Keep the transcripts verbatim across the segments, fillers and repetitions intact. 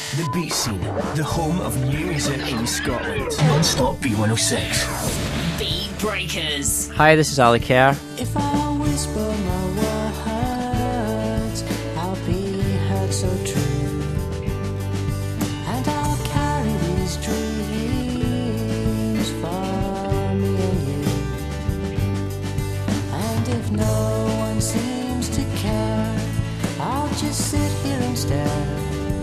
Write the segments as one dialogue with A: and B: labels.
A: The Beat Scene, the home of new music in Scotland. Non-stop B one oh six.
B: Beat Breakers.
C: Hi, this is Ali Kerr.
D: If I whisper my words, I'll be heard so true. And I'll carry these dreams for me and you. And if no one seems to care, I'll just sit here and stare.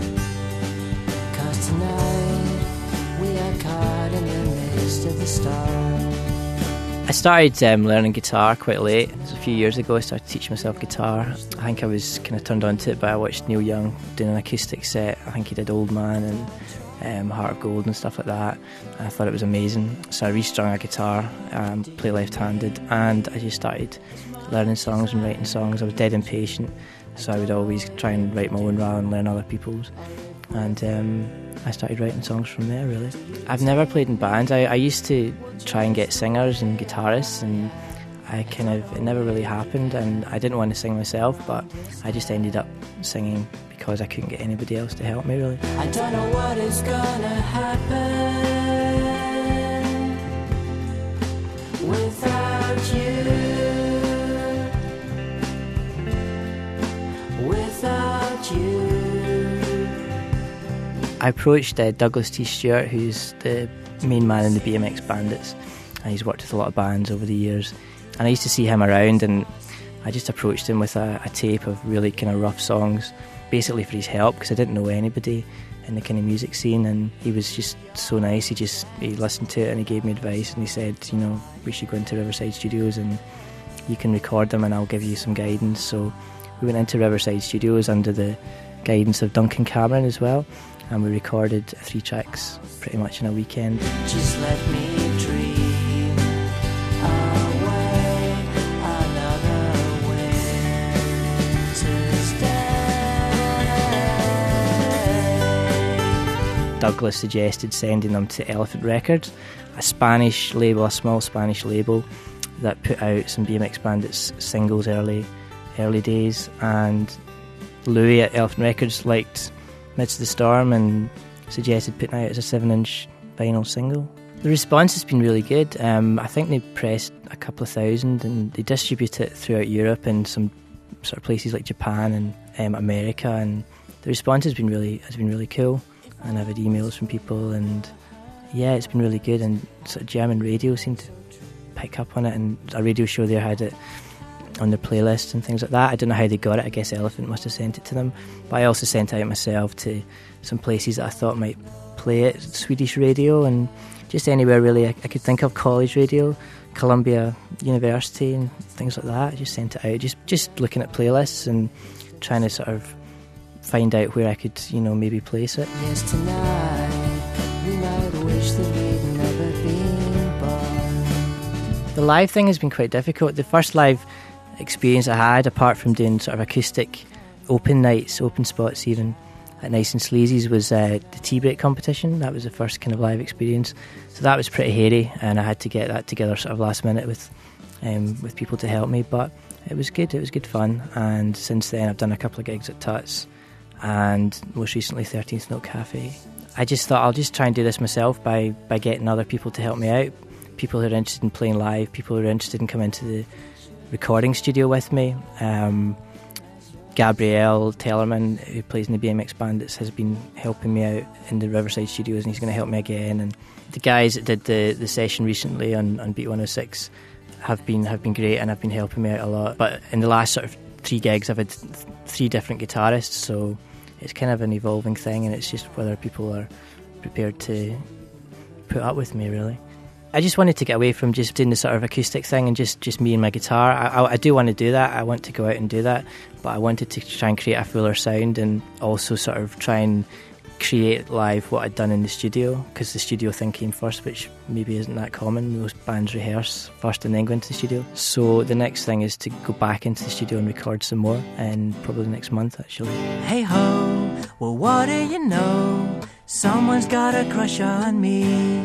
D: Tonight, we are caught in the midst of the stars.
C: I started um, learning guitar quite late. It was a few years ago I started teaching myself guitar. I think I was kind of turned on to it by I watched Neil Young doing an acoustic set. I think he did Old Man and um, Heart of Gold and stuff like that. And I thought it was amazing. So I restrung a guitar, um, play left-handed, and I just started learning songs and writing songs. I was dead impatient, so I would always try and write my own rather than learn other people's. And um, I started writing songs from there, really. I've never played in bands. I, I used to try and get singers and guitarists, and I kind of, it never really happened, and I didn't want to sing myself, but I just ended up singing because I couldn't get anybody else to help me, really.
D: I don't know what is gonna happen without you, without you.
C: I approached uh, Douglas T. Stewart, who's the main man in the B M X Bandits, and he's worked with a lot of bands over the years. And I used to see him around, and I just approached him with a, a tape of really kind of rough songs, basically for his help, because I didn't know anybody in the kind of music scene. And he was just so nice. He just he listened to it and he gave me advice, and he said, you know, we should go into Riverside Studios and you can record them and I'll give you some guidance. So we went into Riverside Studios under the guidance of Duncan Cameron as well. And we recorded three tracks pretty much in a weekend.
D: Just let me dream away another winter's day.
C: Douglas suggested sending them to Elephant Records, a Spanish label, a small Spanish label that put out some B M X Bandits singles early, early days. And Louis at Elephant Records liked Midst of the Storm and suggested putting it as a seven inch vinyl single. The response has been really good. Um, I think they pressed a couple of thousand and they distribute it throughout Europe and some sort of places like Japan and um, America, and the response has been really has been really cool. And I've had emails from people, and yeah, it's been really good. And sort of German radio seemed to pick up on it, and a radio show there had it on their playlists and things like that. I don't know how they got it. I guess Elephant must have sent it to them. But I also sent it out myself to some places that I thought might play it, Swedish radio and just anywhere really I, I could think of, college radio, Columbia University and things like that. I just sent it out, just just looking at playlists and trying to sort of find out where I could, you know, maybe place it.
D: Yes, tonight we might wish that we'd never been born.
C: The live thing has been quite difficult. The first live experience I had, apart from doing sort of acoustic open nights, open spots even, at Nice and Sleazy's, was uh, the tea break competition. That was the first kind of live experience. So that was pretty hairy, and I had to get that together sort of last minute with um, with people to help me. But it was good, it was good fun. And since then I've done a couple of gigs at Tuts, and most recently thirteenth Note Cafe. I just thought I'll just try and do this myself by, by getting other people to help me out. People who are interested in playing live, people who are interested in coming to the recording studio with me. Um, Gabrielle Tellerman, who plays in the B M X Bandits, has been helping me out in the Riverside Studios, and he's going to help me again. And the guys that did the, the session recently on, on Beat one oh six have been have been great and have been helping me out a lot. But in the last sort of three gigs, I've had th- three different guitarists, so it's kind of an evolving thing, and it's just whether people are prepared to put up with me, really. I just wanted to get away from just doing the sort of acoustic thing and just, just me and my guitar. I, I, I do want to do that. I want to go out and do that, but I wanted to try and create a fuller sound and also sort of try and create live what I'd done in the studio, because the studio thing came first, which maybe isn't that common. Most bands rehearse first and then go into the studio. So the next thing is to go back into the studio and record some more, and probably next month actually.
D: Hey ho, well what do you know? Someone's got a crush on me.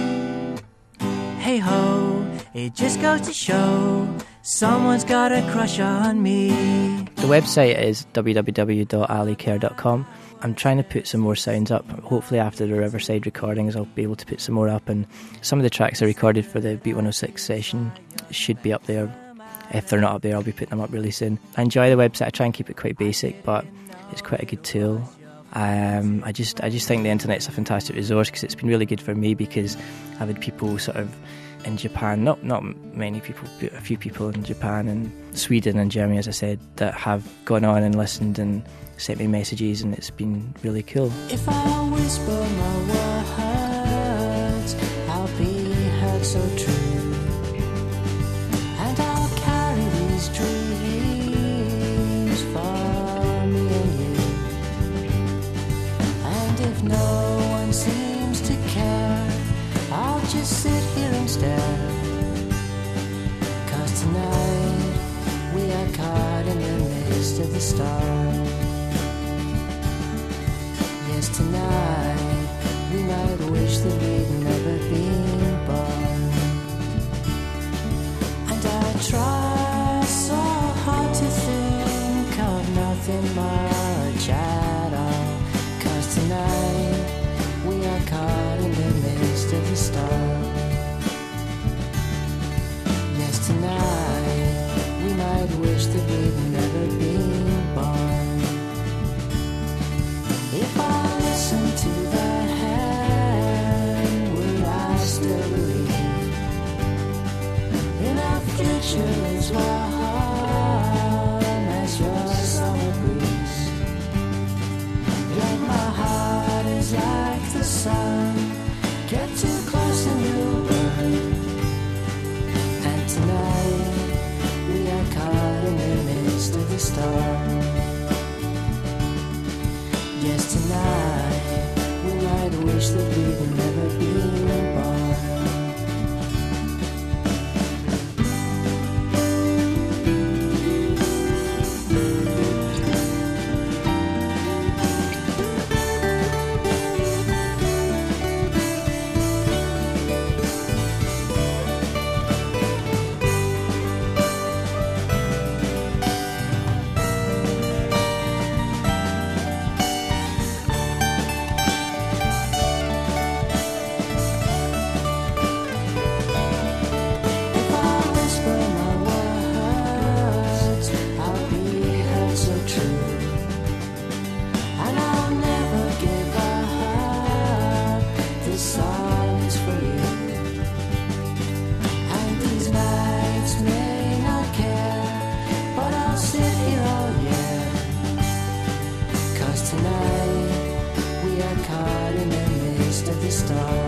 D: Hey ho, it just goes to show someone's got a crush on me.
C: The website is w w w dot ali kerr dot com, I'm trying to put some more sounds up. Hopefully after the Riverside recordings I'll be able to put some more up, and some of the tracks I recorded for the Beat one oh six session should be up there. If they're not up there, I'll be putting them up really soon. I enjoy the website. I try and keep it quite basic, but it's quite a good tool. Um, I just I just think the internet's a fantastic resource, because it's been really good for me, because I've had people sort of in Japan, not not many people, but a few people in Japan and Sweden and Germany, as I said, that have gone on and listened and sent me messages, and it's been really cool.
D: If I whisper my words, I'll be heard so true, and I'll carry these dreams for me and you. And if no one seems to care, I'll just sit here and stare, 'cause tonight we are caught in the midst of the stars. Yes, tonight we might wish that we'd never been born. And I try so hard to think of nothing much at all, 'cause tonight we are caught in the midst of the stars. Yes, tonight we might wish that we'd never been born. If I listen to that hand, will I still believe in a future as warm as your summer breeze? Yet my heart is like the sun, get too close and you'll burn. And tonight we are caught in the midst of the storm. Yes, tonight we might wish that we'd never been born. Tonight we are caught in the midst of the stars.